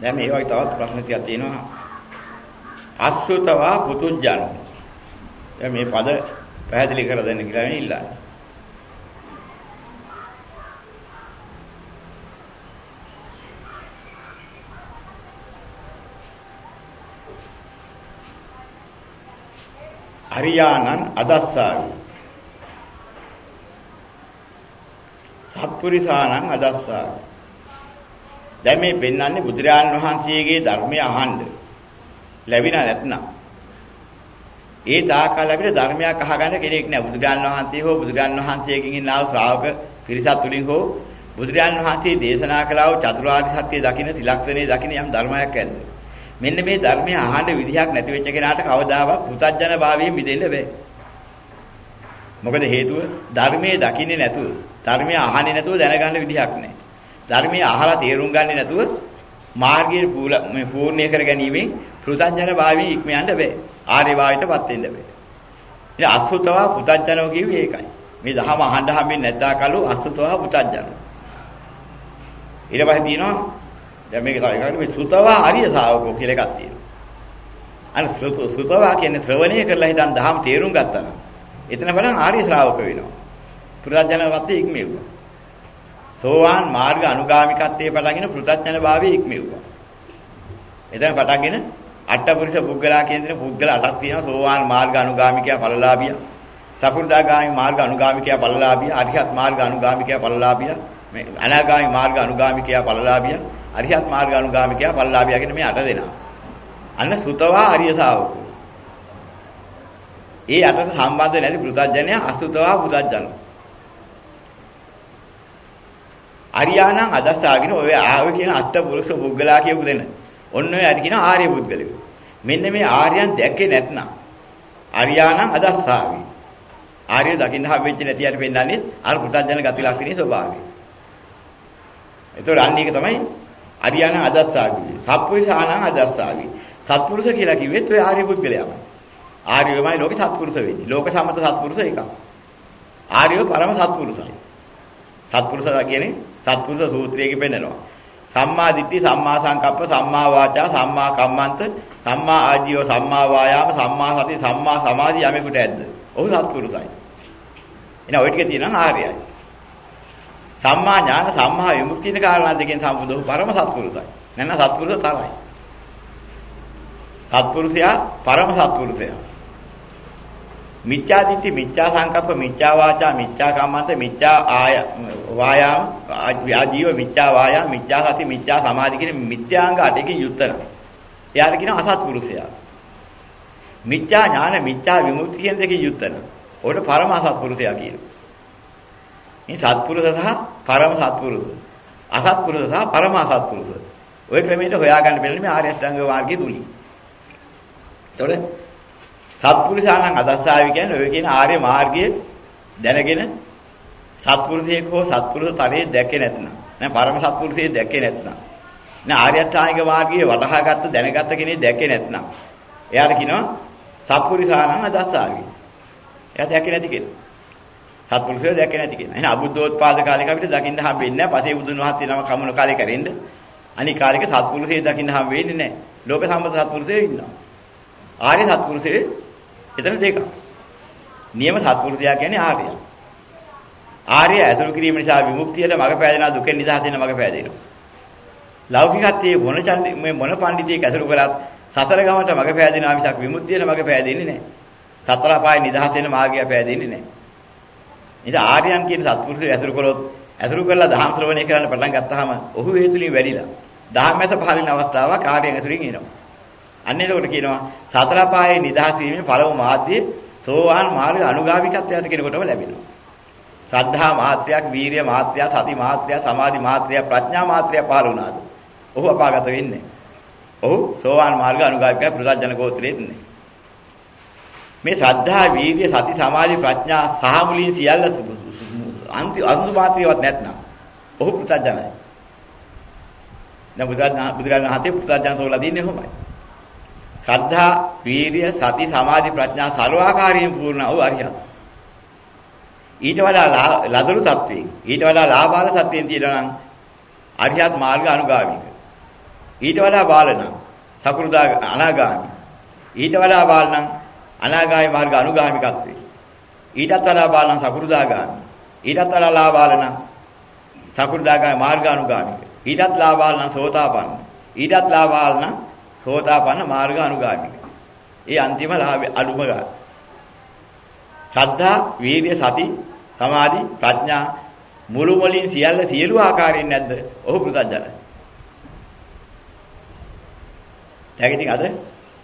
දැන් මේ වගේ තවත් ප්‍රශ්න ටිකක් තියෙනවා. අසුතවා පුතුජන. දැන් මේ පද පැහැදිලි කර දෙන්න කියලා වෙන ඉල්ලන්නේ. අරියානං අදස්සාවි. සත්පුරිසානං අදස්සාවි. දැන් මේ පෙන්වන්නේ බුදුරජාණන් වහන්සේගේ ධර්මය අහන්න ලැබිලා නැත්නම් ඒ තාකල් අපිට ධර්මයක් අහගන්න කෙනෙක් නැහැ. බුදුරජාණන් වහන්සේ හෝ බුදුරජාණන් වහන්සේගෙන් ඉන්නා වූ ශ්‍රාවක පිරිසක් තුලින් හෝ බුදුරජාණන් වහන්සේ දේශනා කළා වූ චතුරාර්ය සත්‍ය දකින්න ත්‍රිලක්ෂණේ දකින්න යම් ධර්මයක් ඇද්ද. මෙන්න මේ ධර්මය අහන්න විදිහක් නැති වෙච්ච කෙනාට කවදාවත් පුතඥ භාවයෙන් මිදෙන්න බෑ. මොකද හේතුව ධර්මයේ දකින්නේ නැතුව ධර්මය අහන්නේ නැතුව දැනගන්න විදිහක් නැහැ. ධර්මයේ අහලා තේරුම් ගන්නේ නැතුව මාර්ගයේ පූර්ණය කර ගැනීමෙන් පුතඥ භාවයෙන් ඉක්ම යන්න බෑ. ආර්ය භාවයටපත් වෙන්න බෑ. ඉතින් අසුතවා පුතඥෝ කියුවේ ඒකයි. මේ දහම අහන්න හම්බෙන්නේ නැත්තා කලු අසුතවා පුතඥෝ. ඊට පස්සේ තියෙනවා දැන් මේක තව එකකට මේ සුතවා ආර්ය ශාවකෝ කියලා එකක් තියෙනවා. අන්න සුතවා කියන්නේ ශ්‍රවණය කරලා හිටන් දහම් තේරුම් ගත්තා නම් එතන බලන් ආර්ය ශ්‍රාවක වෙනවා. පුතඥවත්තේ ඉක්මෙව්වා. සෝවාන් මාර්ග අනුගාමිකත්වයේ පටන්ගෙන පුතඥ භාවයේ ඉක්මෙව්වා. එතන පටන්ගෙන අට්ඨපුරිස පුද්ගලයා කියන දේ පුද්ගල 8ක් තියෙනවා. සෝවාන් මාර්ග අනුගාමිකයා ඵලලාභියා. සකෘදාගාමි මාර්ග අනුගාමිකයා ඵලලාභියා. අරිහත් මාර්ග අනුගාමිකයා ඵලලාභියා. මේ අනාගාමි මාර්ග අනුගාමිකයා ඵලලාභියා. අරිහත් මාර්ග අනුගාමිකයා ඵලලාභියා කියන මේ 8 දෙනා. අන්න සුතවා ආර්ය ශාවකෝ. ඒ 8ට සම්බන්ධ නැති පුතඥය අසුතවා පුතඥෝ. අරියානං අදස්සාගෙන ඔය ආවේ කියන අෂ්ටපුරුෂ පුද්ගලයා කියපු දෙන. ඔන්න ඔය අර කියන ආර්ය පුද්ගලයෝ. මෙන්න මේ ආර්යයන් දැක්කේ නැත්නම් අරියානං අදස්සාවි. ආර්ය දකින්න හම්බෙච්ච නැති යට පෙන්නන්නේ අර පුතඥ ගති ලක්ෂණේ ස්වභාවය. ඒතකොට අන්න ඒක තමයි අරියානං අදස්සාවි. සත්පුරුෂානං අදස්සාවි. සත්පුරුෂ කියලා කිව්වෙත් ඔය ආර්ය පුද්ගලයාමයි. ආර්යවමයි ලෝකේ සත්පුරුෂ වෙන්නේ. ලෝක සම්මත සත්පුරුෂ එකක්. ආර්යව පරම සත්පුරුෂයි. සත්පුරුෂයා කියන්නේ සත්පුරුෂ සූත්‍රයේ පෙන්නනවා. සම්මා දිට්ඨි, සම්මා සංකප්ප, සම්මා වාචා, සම්මා කම්මන්ත, සම්මා ආජීව, සම්මා වායාම, සම්මා සති, සම්මා සමාධි යමෙකුට ඇද්ද? ඔහු සත්පුරුෂයි. එන ඔය ටික තියෙනවා ආර්යයි. සම්මා ඥාන, සම්මා විමුක්තිය කියන කාරණා දෙකෙන් සම්බුද්ධ වූ පරම සත්පුරුෂයි. නැත්නම් සත්පුරුෂ තරයි. සත්පුරුෂයා පරම සත්පුරුෂයා. මිච්ඡා දිට්ඨි, මිච්ඡා සංකප්ප, මිච්ඡා වාචා, මිච්ඡා කම්මන්ත, මිච්ඡා වායාම, ආජීව, මිච්ඡා වායාම, මිච්ඡා සති, මිච්ඡා සමාධි කියන මිත්‍යාංග 8කින් යුක්තන. එයාට කියනවා අසත්පුරුෂයා. මිච්ඡා ඥාන, මිච්ඡා විමුක්ති කියන දෙකකින් යුක්තන. ඔකට පරම අසත්පුරුෂයා කියනවා. මේ සත්පුරුෂ සහ පරම සත්පුරුෂ. අසත්පුරුෂ සහ පරම අසත්පුරුෂ. ඔය ක්‍රමයට හොයාගන්න බැලුනේ මේ ආර්ය අෂ්ටාංග මාර්ගයේ තුලින්. එතකොට සත්පුරුෂාණන් අදස්සාවි කියන්නේ ඔය කියන ආර්ය මාර්ගයේ දැනගෙන සත්පුරුෂයෙක් හෝ සත්පුරුෂ තරයේ දැකේ නැත්නම් නෑ පරම සත්පුරුෂයෙක් දැකේ නැත්නම් නෑ ආර්ය අෂ්ටාංගික මාර්ගයේ වටහාගත්ත දැනගත්ත කෙනෙක් දැකේ නැත්නම් එයාට කියනවා සත්පුරුෂාණන් අදස්සාවි. එයා දැකේ නැති කෙනා. සත්පුරුෂය දැකේ නැති කෙනා. එහෙනම් අබුද්ධෝත්පාද කාලේක අපිට දකින්න හම්බෙන්නේ නෑ. පසේ බුදුන් වහන්සේ නම කමුණු කාලේ කරෙන්න. අනිත් කාලේක සත්පුරුෂය දකින්න හම්බෙන්නේ නෑ. ලෝක සම්මත සත්පුරුෂය ඉන්නවා. ආර්ය සත්පුරුෂය එතන දෙකක්. නියම සත්පුරුෂයා කියන්නේ ආර්යය. ආර්ය ඇසුරු කිරීම නිසා විමුක්තියට මඟ පෑදෙනවා, දුකෙන් නිදහස් වෙන්න මඟ පෑදෙනවා. ලෞකිකත්වයේ මොන පඬිතියෙක් ඇසුරු කරත් සතර ගමට මඟ පෑදෙනවා මිසක් විමුක්තියට මඟ පෑදෙන්නේ නැහැ. සතර පායේ නිදහස් වෙන්න මාර්ගය පෑදෙන්නේ නැහැ. ඉතින් ආර්යයන් කියන සත්පුරුෂය ඇසුරු කළොත් ඇසුරු කරලා දහම් ශ්‍රවණය කරන්න පටන් ගත්තාම ඔහු ඒ තුලින් වැඩිලා දහම් මැස පහළින අවස්ථාවක් ආර්යයන් ඇසුරින් එනවා. අන්න ඒකට කියනවා සතර පායේ නිදහස් වීමේ පළමු මාධ්‍යය සෝවාන් මාර්ග අනුගාමිකත්වයට කෙනෙකුටම ලැබෙනවා. ශ්‍රද්ධා මාත්‍රයක්, වීරිය මාත්‍රයක්, සති මාත්‍රයක්, සමාධි මාත්‍රයක්, ප්‍රඥා මාත්‍රයක් පහළ වුණාද? ඔහු අපාගත වෙන්නේ. ඔහු සෝවාන් මාර්ග අනුගාමිකය පුරුෂජන ගෝත්‍රයේ ඉන්නේ. මේ ශ්‍රද්ධා, වීරිය, සති, සමාධි, ප්‍රඥා සහ මුලින් සියල්ල අන්ති මාත්‍රියවත් නැත්නම් ඔහු පුරුෂජනයි. දැන් බුදුරජාණන් වහන්සේ පුරුෂජන සෝලා දින්නේ කොහොමයි? ශ්‍රද්ධා, වීරිය, සති, සමාධි, ප්‍රඥා සර්වාකාරයෙන් පූර්ණ වූ අරිහත්. ඊට වඩා ලදරු තත්වයෙන්, ඊට වඩා ලාභාල සත්‍යයෙන් තියෙනවා නම් අරිහත් මාර්ග අනුගාමික. ඊට වඩා බාල නම් සකෘදා අනාගාමි. ඊට වඩා බාල නම් අනාගාමි මාර්ග අනුගාමිකත්වේ. ඊටත් වඩා බාල නම් සකෘදාගාමි. ඊටත් වඩා ලාබාල නම් සකෘදාගාමි මාර්ග අනුගාමික. ඊටත් ලාබාල නම් සෝතාපන්න. ඊටත් ලාබාල නම් සෝතාපන්න මාර්ග අනුගාමික. ඒ අන්තිම ලාභ අඩුම ගන්න. ශ්‍රද්ධා, වීර්ය, සති, සමාධි, ප්‍රඥා මුළු මොලින් සියලු ආකාරයෙන් නැද්ද? ඔහු පුරුතජන. දැන් ඉතින් අද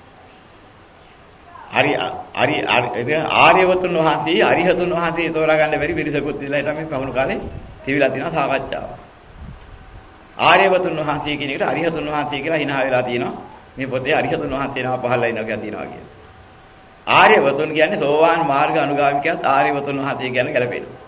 ආර්යවතුන් වහන්සේ අරිහතුන් වහන්සේ තෝරා ගන්න බැරි පිරිසකුත් ඉඳලා ඊට මේ පවුණු කාලේ තිබිලා තියෙනවා සාකච්ඡාව. ආර්යවතුන් වහන්සේ කියන එකට අරිහතුන් වහන්සේ කියලා හිනා වෙලා තියෙනවා. මේ පොතේ අරිහතුන් වහන්සේ නම පහළලා ඉනවා කියලා තියෙනවා කියන්නේ. ආර්යවතුන් කියන්නේ සෝවාන් මාර්ග අනුගාමිකයත් ආර්යවතුන් වහන්සේ කියන ගැලපෙනවා.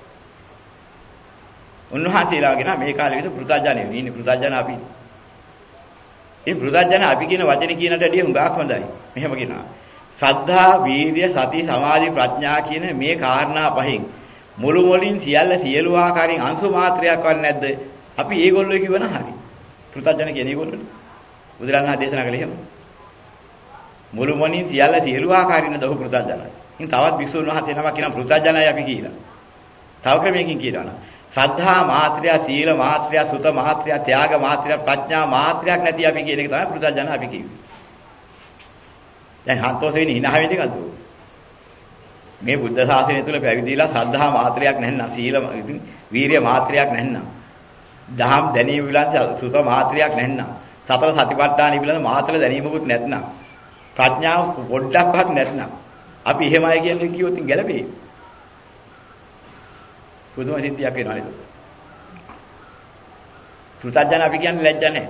උන්වහන්සේලාගෙන මේ කාලේ විතර පුරුතජානෙ ඉන්නේ පුරුතජාන අපි. ඒ පුරුතජාන අපි කියන වචනේ කියනට වැඩිය හුඟක් හොඳයි. මෙහෙම කියනවා. ශ්‍රද්ධා, වීර්ය, සති, සමාධි, ප්‍රඥා කියන මේ කාරණා පහෙන් මුළු මොලින් සියලු ආකාරයෙන් අංශු මාත්‍රයක් වන්නේ නැද්ද? අපි ඒගොල්ලෝ කිව්වනම් හරි. පුරුතජාන කියන්නේ ඒගොල්ලෝනේ. බුදුරණන් දේශනා කළේ එහෙම. මුළු මොනින් සියලු ආකාරයෙන් දහු පුරුතජානයි. ඉතින් තවත් විසුණු වහන්සේ නමක් කියන පුරුතජානයි අපි කියලා. තව ක්‍රමයකින් කියනවා. ශ්‍රද්ධා මාත්‍රය, සීල මාත්‍රය, සුත මාත්‍රය, ත්‍යාග මාත්‍රය, ප්‍රඥා මාත්‍රයක් නැති අපි කියන එක තමයි පුරුතජාන අපි කියන්නේ. දැන් හන්තෝස වෙන්නේ hina වෙන්නේ කද්ද? මේ බුද්ධ ශාසනය තුල පැවිදිලා ශ්‍රද්ධා මාත්‍රයක් නැත්නම් සීල වීරිය මාත්‍රයක් නැත්නම් දහම් දැනීම විලං සුත මාත්‍රයක් නැත්නම් සතර සතිපට්ඨාන විලං මාත්‍ර දැනීමකුත් නැත්නම් ප්‍රඥාව පොඩ්ඩක්වත් නැත්නම් අපි එහෙමයි කියන්නේ කිව්වොත් ගැලපේ. පුදුම සිද්ධියක් වෙනවා නේද? පුරුතජාන අපි කියන්නේ ලැජ්ජ නැහැ.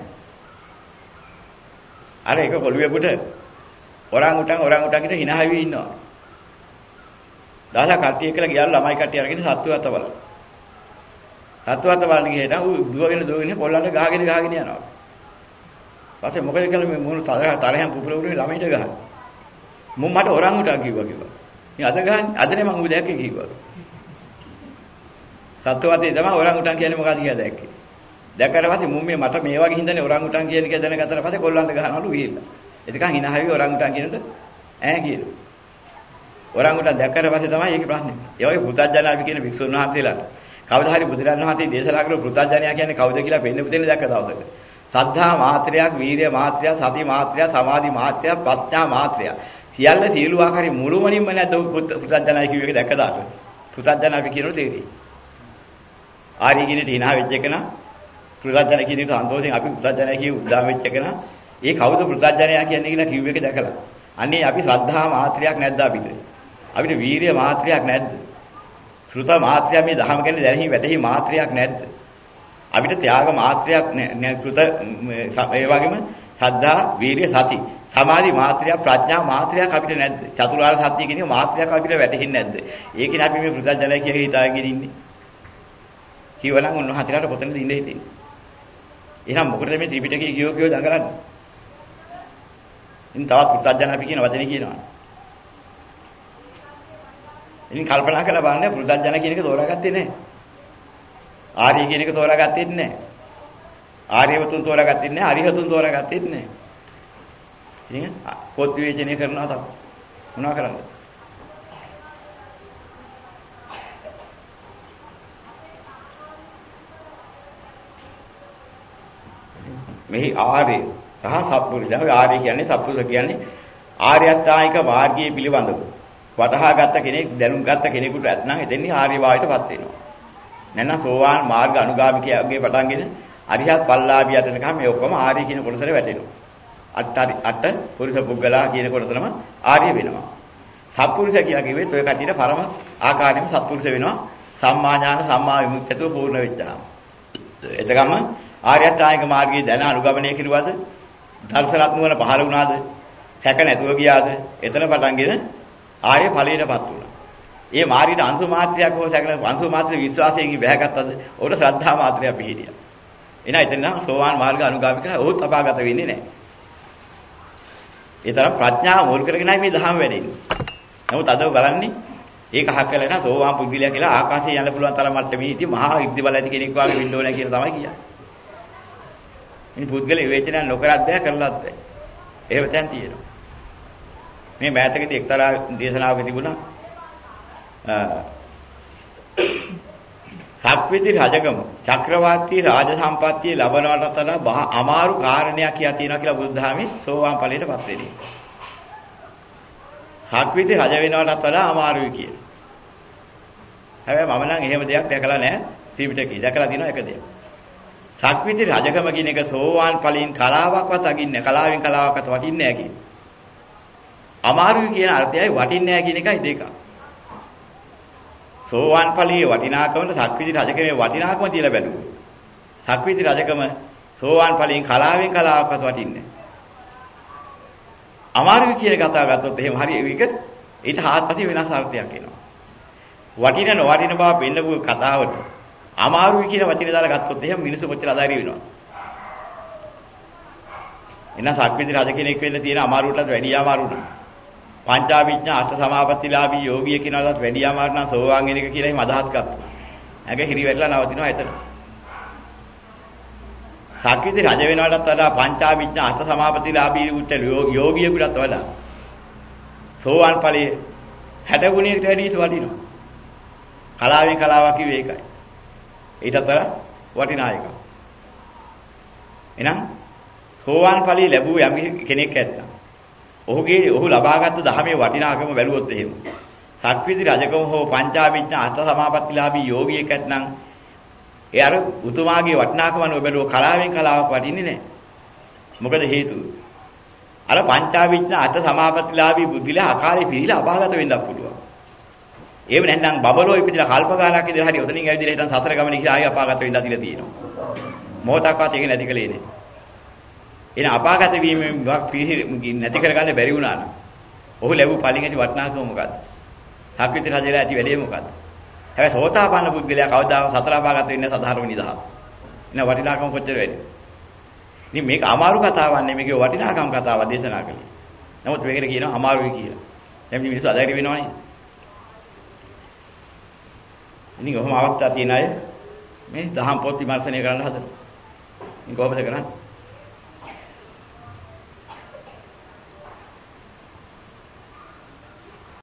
අර එක කොළුවෙකුට ඔරාංගුටන් කිට hina වෙවි ඉන්නවා. දහසක් කට්ටිය කියලා ගියාලු ළමයි කට්ටිය අරගෙන සත්තු අත බලන. සත්තු අත බලන ගිහේට ඌ දුවගෙන කොල්ලන්ට ගහගෙන යනවා. පස්සේ මොකද කියලා මේ මොන තරහෙන් පුපුරුනේ ළමයිට ගහන. මම මට ඔරාංගුටන් කිව්වා කියලා. මේ අද ගහන්නේ අදනේ මම ඌ දැක්කේ කිව්වා. සත්තු අතේ තමයි ඔරාංගුටන් කියන්නේ මොකක්ද කියලා දැක්කේ. දැක්කට පස්සේ මුම් මේ මට මේ වගේ හින්දානේ ඔරාංගුටන් කියන එක දැනගත්තට පස්සේ කොල්ලන්ට ගහනවලු ගිහිල්ලා. එතකන් hina හැවි ඔරාංගුටන් කියනට ඈ කියනවා. ඔරාංගුටන් දැක්කට පස්සේ තමයි ඒකේ ප්‍රශ්නේ. ඒ වගේ පුරුතජාන අපි කියන වික්ෂුන් වහන්සේලාට කවදා හරි බුදුරජාණන් වහන්සේ දේශනා කරපු පුරුතජානයා කියන්නේ කවුද කියලා පෙන්නපු දෙන්නේ දැක්ක දවසක. සද්ධා මාත්‍රයක්, වීර්ය මාත්‍රයක්, සති මාත්‍රයක්, සමාධි මාත්‍රයක්, ප්‍රඥා මාත්‍රයක්. සියලු ආකාරي මුළු මනින්ම නැද්ද පුරුතජානයි කියුව එක දැක්ක දාට. පුරුතජාන අපි කියනෝ තේරෙයි. ආරි කිනේ hina වෙච්ච එක නා පුරුතජාන කියන එක සන්තෝෂෙන් අපි පුරුතජානයි කියු උදාම වෙච්ච එක නා ඒ කවුද පුරුතජානයා කියන්නේ කියලා කිව්ව එක දැකලා. අනේ අපි ශ්‍රද්ධා මාත්‍රයක් නැද්ද අපිට? අපිට වීරිය මාත්‍රයක් නැද්ද? ශ්‍රුත මාත්‍රය මේ දහම කියන්නේ දැනෙහි වැටහි මාත්‍රයක් නැද්ද? අපිට ත්‍යාග මාත්‍රයක් නැහැ. ශ්‍රුත ඒ වගේම ශ්‍රද්ධා, වීරිය, සති, සමාධි මාත්‍රයක්, ප්‍රඥා මාත්‍රයක් අපිට නැද්ද? චතුරාර්ය සත්‍ය කියන මාත්‍රයක් අපිට වැටහෙන්නේ නැද්ද? ඒකනේ අපි මේ පුරුතජානයි කියලා හිතාගෙන ඉන්නේ. කිව්වනම් උන්වහන්සේලාට කොතනද ඉඳ හිටින්නේ? එහෙනම් මොකටද මේ ත්‍රිපිටකය කියෝ දඟලන්නේ? ඉතින් තවත් පුරුතජාන අපි කියන වචනේ කියනවා. ඉතින් කල්පනා කරලා බලන්න පුරුතජාන කියන එක තෝරාගත්තේ නැහැ. ආර්ය කියන එක තෝරාගත්තේ නැහැ. ආර්යවතුන් තෝරාගත්තේ නැහැ. අරිහතුන් තෝරාගත්තේ නැහැ. ඉතින් පොත් විවේචනය කරනවා තමයි. මොනවා කරන්නද? මෙහි ආර්ය සහ සත්පුරුෂ. ආර්ය කියන්නේ සත්පුරුෂ කියන්නේ ආර්ය අෂ්ටාංගික මාර්ගයේ පිළිබඳව වටහාගත්ත කෙනෙක් දැනුම් ගත්ත කෙනෙකුට නැත්නම් එතෙන්නේ ආර්ය භාවයටපත් වෙනවා. නැත්නම් සෝවාන් මාර්ග අනුගාමිකයාගේ පටන්ගෙන අරිහත් පල්ලාභියට යනකම් මේ ඔක්කොම ආර්ය කියන කොටසට වැටෙනවා. අට පුරුෂ පුද්ගලා කියන කොටසම ආර්ය වෙනවා. සත්පුරුෂ කියලා කිව්වෙත් ඔය කටියට පරම ආකාරයෙන්ම සත්පුරුෂ වෙනවා. සම්මා ඥාන සම්මා විමුක්තියතු පූර්ණ වෙච්චාම. එතකම ආර්ය අෂ්ටාංගික මාර්ගයේ දැන අනුගමනය කෙරුවද? දර්ශනත් නුවණ පහළ වුණාද? සැක නැතුව ගියාද? එතන පටන්ගෙන ආර්ය ඵලයටපත් වුණා. ඒ මාර්ගයේ අංශු මාත්‍රයක් හෝ සැක අංශු මාත්‍ර විශ්වාසයෙන් බැහැගත්තද? උඩ ශ්‍රද්ධා මාත්‍රය පිළිහිදියා. එනයි එතන සෝවාන් මාර්ග අනුගාමික ඔහුත් අපාගත වෙන්නේ නැහැ. ඒ තරම් ප්‍රඥාව මුල් කරගෙනයි මේ ධර්ම වැඩෙන්නේ. නමුත් අද බලන්නේ ඒක අහක් කළා නා සෝවාන් පුද්ගලයා කියලා ආකාශයේ යන්න පුළුවන් තරම් මට්ටමේ ඉති මහා ඉද්ධි බල ඇති කෙනෙක් වගේ වෙන්න ඕනේ කියලා තමයි කියන්නේ. මේ පුද්ගල විවේචනය නොකරත් බෑ කරලත් බෑ. එහෙම තැන් තියෙනවා. මේ මෑතකදී එක්තරා දේශනාවක තිබුණා සක්විති රජකම චක්‍රවර්ති රාජ සම්පත්තිය ලබනවට වඩා අමාරු කාරණයක් කියා තියෙනවා කියලා බුදුදහමේ සෝවාන් ඵලයටපත් වෙන්නේ. සක්විති රජ වෙනවටත් වඩා අමාරුයි කියලා. හැබැයි මම නම් එහෙම දෙයක් දැකලා නැහැ ත්‍රිපිටකේ. දැකලා තියෙනවා එක දෙයක්. සක්විති රජකම කියන එක සෝවාන් ඵලයෙන් කලාවක්වත් අගින්නේ කලාවෙන් කලාවක්වත් වටින්නේ නැහැ කියන. අමාරුයි කියන අර්ථයයි වටින්නේ නැහැ කියන එකයි දෙක. සෝවාන් ඵලයේ වටිනාකමට සක්විති රජකමේ වටිනාකම තියලා බැලුවොත්. සක්විති රජකම සෝවාන් ඵලයෙන් කලාවෙන් කලාවක්වත් වටින්නේ නැහැ. අමාරුයි කියන කතාව ගත්තොත් එහෙම හරි ඒක ඊට හාත්පසින් වෙනස් අර්ථයක් එනවා. වටින නොවටින බව පෙන්නපු කතාවට අමාරුයි කියන වචනේ දාලා ගත්තොත් එහෙම මිනිස්සු කොච්චර අදාරි වෙනවද? එහෙනම් සක්විති රජ කෙනෙක් වෙන්න තියෙන අමාරුවටත් වැඩිය අමාරු නෑ. පංචාභිඥා අෂ්ට සමාපත්තිලාභී යෝගිය කියනවාට වැඩිය අමාරු නම් සෝවාන් වෙන එක කියලා එහෙම අදහස් ගත්තා. ඇඟ හිරි වැටලා නවතිනවා එතන. සක්විති රජ වෙනවටත් වඩා පංචාභිඥා අෂ්ට සමාපත්තිලාභී උච්ච යෝගියෙකුටත් වඩා සෝවාන් ඵලයේ 60 ගුණයකට වැඩි වටිනවා. කලාවෙන් කලාවක් කිව්වේ ඒකයි. ඊටත් වඩා වටිනා එකක්. එහෙනම් සෝවාන් ඵලයේ ලැබුව යම් කෙනෙක් ඇත්නම් ඔහු ලබාගත් ධර්මයේ වටිනාකම බැලුවොත් එහෙම සක්විති රජකම හෝ පංචාභිඥා අෂ්ට සමාපත්තිලාභී යෝගියෙක් ඇත්නම් ඒ අර උතුමාගේ වටිනාකම නොබැලුව කලාවෙන් කලාවක් වටින්නේ නැහැ. මොකද හේතුව? අර පංචාභිඥා අෂ්ට සමාපත්තිලාභී බුද්ධිලා අකාලේ පිළිලා අපාගත වෙන්නත් පුළුවන්. ඒව නැත්නම් බබලෝ ඉපදිලා කල්ප ගානක් ඉඳලා හරි ඔතනින් ඇවිදලා හිටන් සතර ගමනේ කියලා ආයෙ අපාගත වෙන්න ඇතිලා තියෙනවා. මොහොතක්වත් ඒක නැති කලේ නේ. එන අපාගත වීමෙන් නැති කරගන්න බැරි වුණා නම් ඔහු ලැබු ඵලින් ඇති වටිනාකම මොකද්ද? සක්විති රජලා ඇති වැඩේ මොකද්ද? හැබැයි සෝතාපන්න පුද්ගලයා කවදාවත් සතර අපාගත වෙන්නේ සාධාරණ නිදහස. එන වටිනාකම කොච්චර වැඩි? ඉතින් මේක අමාරු කතාවක් නෙමෙයි මේකේ වටිනාකම් කතාවක් දේශනා කළේ. නමුත් මේකට කියනවා අමාරුයි කියලා. දැන් මිනිස්සු අදාරි වෙනවනේ. ඉතින් ඔහොම අවස්ථා තියෙන අය මේ දහම් පොත් විමර්ශනය කරන්න හදනවා. ඉතින් කොහොමද කරන්නේ?